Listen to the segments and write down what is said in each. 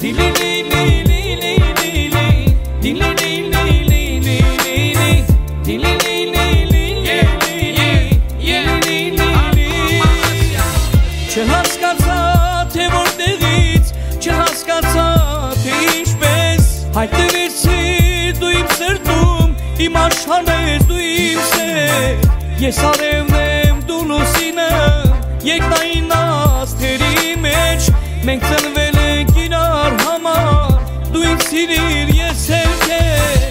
Չհասկացա, թե որտեղից, չհասկացա, թե ինչպես հայտնվեցի դու իմ սրտում, իմ աշխարհն ես դու իմ սեր, ես արևն եմ դու լուսինը, երկնային աստղերի մեջ, մենք ծնվել ենք իրար համար, դու ինձ սիրիր, ես էլ քեզ,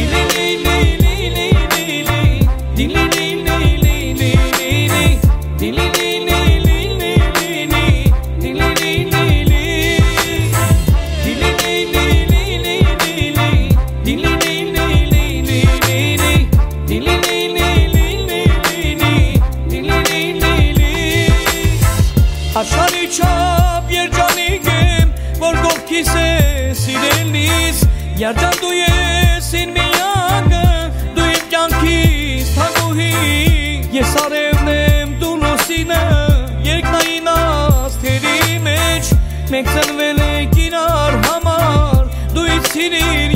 Աշխարհի չափ երջանիկ եմ, որ կողքիս ես սիրելիս, երջան դու ես իմ միակը, դու իմ կյանքիս թագուհի, ես արևն եմ դու լուսինը, երկնային աստղերի մեջ, մենք ծնվել ենք իրար համար, դու ինձ սիրիր